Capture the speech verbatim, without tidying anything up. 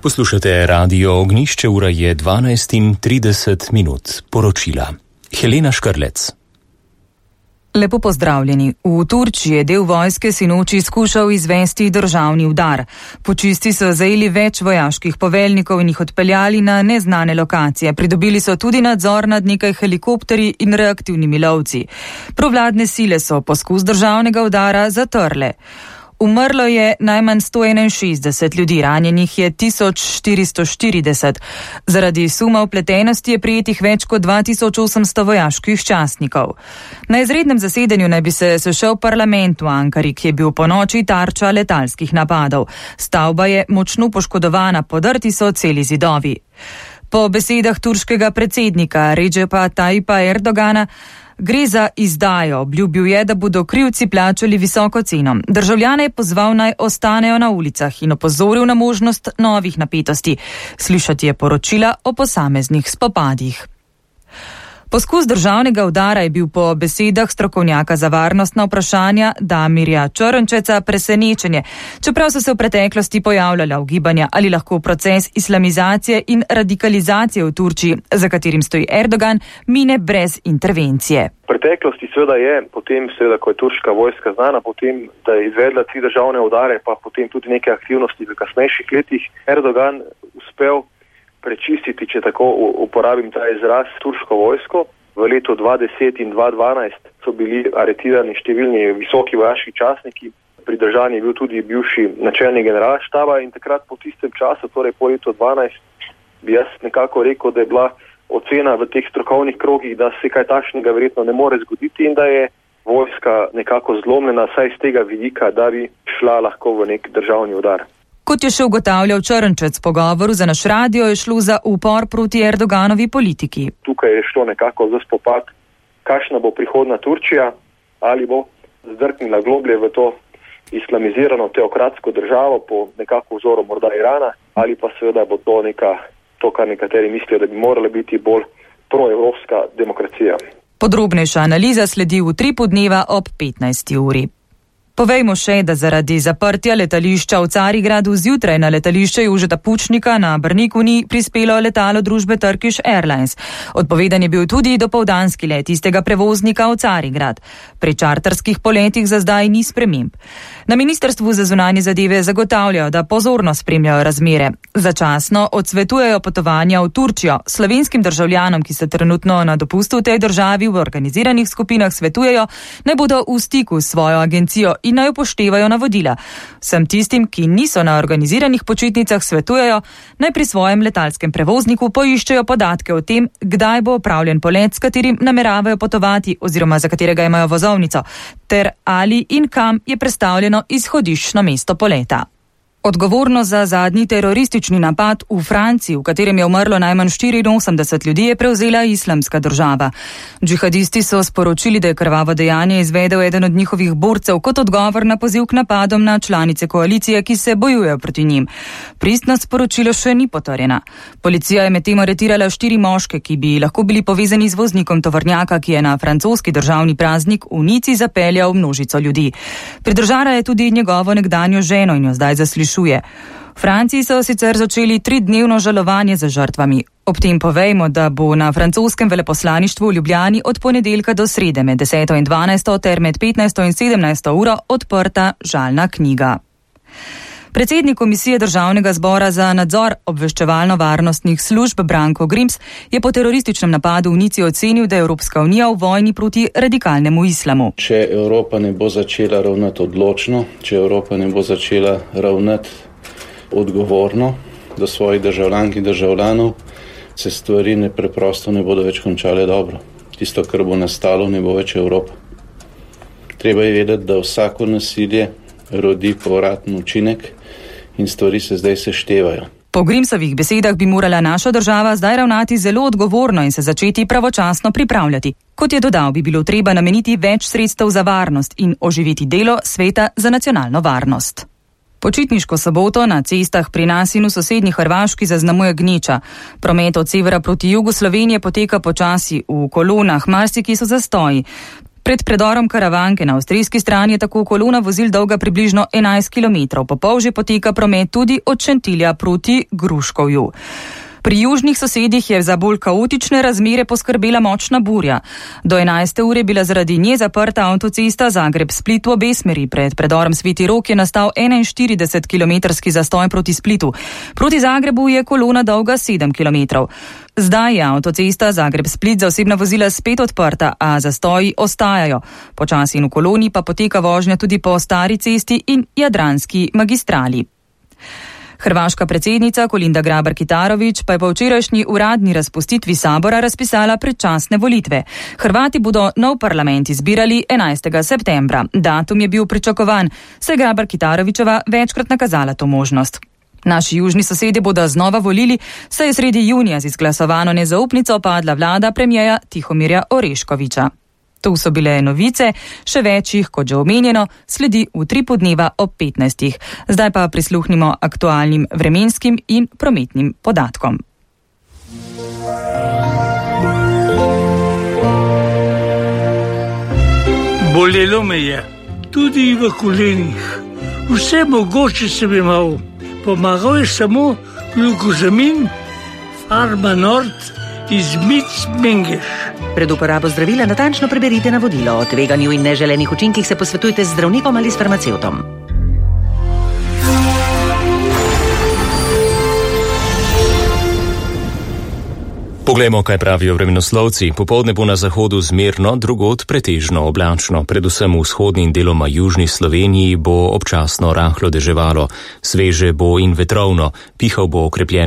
Poslušate Radio Ognjišče, ura je dvanajst in trideset minut. Poročila. Helena Škrlec. Lepo pozdravljeni. V Turčiji je del vojske sinoči skušal izvesti državni udar. Počisti so zajeli več vojaških poveljnikov in jih odpeljali na neznane lokacije. Pridobili so tudi nadzor nad nekaj helikopterji in reaktivnimi lovci. Provladne sile so poskus državnega udara zatrle. Umrlo je najmanj sto enainšestdeset ljudi, ranjenih je tisoč štiristo štirideset. Zaradi suma vpletenosti je prijetih več kot dva tisoč osemsto vojaških častnikov. Na izrednem zasedanju naj bi se sešel parlament v Ankari, ki je bil ponoči tarča letalskih napadov. Stavba je močno poškodovana, podrti so celi zidovi. Po besedah turškega predsednika Recepa Tayyipa Erdogana gre za izdajo. Obljubil je, da bodo krivci plačali visoko ceno. Državljane je pozval, naj ostanejo na ulicah in opozoril na možnost novih napetosti. Slišati je poročila o posameznih spopadih. Poskus državnega udara je bil po besedah strokovnjaka za varnostna vprašanja Damirja Črnčeca presenečenje, čeprav so se v preteklosti pojavljala ugibanja, ali lahko proces islamizacije in radikalizacije v Turčiji, za katerim stoji Erdogan, mine brez intervencije. V preteklosti seveda je, potem seveda, ko je turška vojska znana, potem, da je izvedla tri državne udare, pa potem tudi neke aktivnosti v kasnejših letih, Erdogan uspel prečistiti, če tako uporabim ta izraz, turško vojsko. V letu dva tisoč deset in dva tisoč dvanajst so bili aretirani številni visoki vojaški častniki. Pridržan je bil tudi bivši načelnik generalštaba in takrat po tistem času, torej po letu dvanajst, bi jaz nekako rekel, da je bila ocena v teh strokovnih krogih, da se kaj takšnega verjetno ne more zgoditi in da je vojska nekako zlomljena, saj iz tega vidika, da bi šla lahko v nek državni udar. Kot je še ugotavljal Črnčec po govoru za naš radio, je šlo za upor proti Erdoganovi politiki. Tukaj je šlo nekako za spopad, kakšna bo prihodna Turčija, ali bo zdrknila globlje v to islamizirano teokratsko državo po nekako vzoru morda Irana, ali pa seveda bo to neka, to, kar nekateri mislijo, da bi morala biti bolj proevropska demokracija. Podrobnejša analiza sledi v tri podneva ob petnajsti uri. Povejmo še, da zaradi zaprtja letališča v Carigradu zjutraj na letališče Jožeta Pučnika na Brniku ni prispelo letalo družbe Turkish Airlines. Odpovedan je bil tudi dopoldanski let istega prevoznika v Carigrad. Pri čarterskih poletih za zdaj ni sprememb. Na Ministrstvu za zunanje zadeve zagotavljajo, da pozorno spremljajo razmere. Začasno odsvetujejo potovanja v Turčijo. Slovenskim državljanom, ki so trenutno na dopustu v tej državi v organiziranih skupinah, svetujejo, naj bodo v stiku s svojo agencijo in naj upoštevajo navodila. Vsem tistim, ki niso na organiziranih počitnicah, svetujejo, naj pri svojem letalskem prevozniku poiščejo podatke o tem, kdaj bo opravljen polet, s katerim nameravajo potovati oziroma za katerega imajo vozovnico, ter ali in kam je prestavljeno izhodiščno mesto poleta. Odgovorno za zadnji teroristični napad v Franciji, v katerem je umrlo najmanj štiriinosemdeset ljudi, je prevzela Islamska država. Džihadisti so sporočili, da je krvavo dejanje izvedel eden od njihovih borcev kot odgovor na poziv k napadom na članice koalicije, ki se bojujejo proti njim. Pristno sporočilo še ni potrjena. Policija je medtem aretirala štiri moške, ki bi lahko bili povezani z voznikom tovornjaka, ki je na francoski državni praznik v Nici zapeljal množico ljudi. Pridržala je tudi njegovo nekdanjo ženo in jo zdaj zaslišuje. V Franciji so sicer začeli tridnevno žalovanje za žrtvami. Ob tem povejmo, da bo na francoskem veleposlaništvu v Ljubljani od ponedeljka do srede med deseto in dvanajsto ter med petnajsto in sedemnajsto uro odprta žalna knjiga. Predsednik Komisije Državnega zbora za nadzor obveščevalno-varnostnih služb Branko Grims je po terorističnem napadu v Nici ocenil, da je Evropska unija v vojni proti radikalnemu islamu. Če Evropa ne bo začela ravnati odločno, če Evropa ne bo začela ravnati odgovorno do svojih državljank in državljanov, se stvari ne preprosto ne bodo več končale dobro. Tisto, kar bo nastalo, ne bo več Evropa. Treba je vedeti, da vsako nasilje rodi povraten učinek in stvari se zdaj seštevajo. Po Grimsovih besedah bi morala naša država zdaj ravnati zelo odgovorno in se začeti pravočasno pripravljati. Kot je dodal, bi bilo treba nameniti več sredstev za varnost in oživiti delo Sveta za nacionalno varnost. Počitniško soboto na cestah pri nas in v sosednji Hrvaški zaznamuje gneča. Promet od severa proti jugu Slovenije poteka počasi v kolonah, marsiki so zastoji. Pred predorom Karavanke na avstrijski strani je tako kolona vozil dolga približno enajst kilometrov. Po polži poteka promet tudi od Šentilja proti Gruškovju. Pri južnih sosedih je za bolj kaotične razmere poskrbela močna burja. Do enajste ure je bila zaradi nje zaprta avtocesta Zagreb-Split v obe smeri. Pred predorom Sveti Rok je nastal enainštiridesetkilometrski zastoj proti Splitu. Proti Zagrebu je kolona dolga sedem kilometrov. Zdaj je avtocesta Zagreb-Split za osebna vozila spet odprta, a zastoji ostajajo. Počasi in v koloni pa poteka vožnja tudi po stari cesti in jadranski magistrali. Hrvaška predsednica Kolinda Grabar-Kitarović pa je po včerajšnji uradni razpustitvi sabora razpisala predčasne volitve. Hrvati bodo nov parlament izbirali enajstega septembra. Datum je bil pričakovan, saj je Grabar-Kitarovićeva večkrat nakazala to možnost. Naši južni sosedje bodo znova volili, saj je sredi junija z izglasovano nezaupnico padla vlada premijeja Tihomirja Oreškovića. To so bile novice, še večjih, kot že omenjeno, sledi v tripu dneva ob petnajstih. Zdaj pa prisluhnimo aktualnim vremenskim in prometnim podatkom. Bolelo me je, tudi v kolenih. Vse mogoče sem imel. Pomagal je samo glukozamin, Farma Nord iz Mic-Mengeš. Pred uporabo zdravila natančno preberite navodilo. O tveganju in neželenih učinkih se posvetujte z zdravnikom ali s farmacevtom. Poglejmo, kaj pravijo vremenoslovci. Popoldne bo na zahodu zmerno, drugod pretežno oblačno. Predvsem v vzhodni in deloma južni Sloveniji bo občasno rahlo deževalo. Sveže bo in vetrovno, pihal bo okrepljen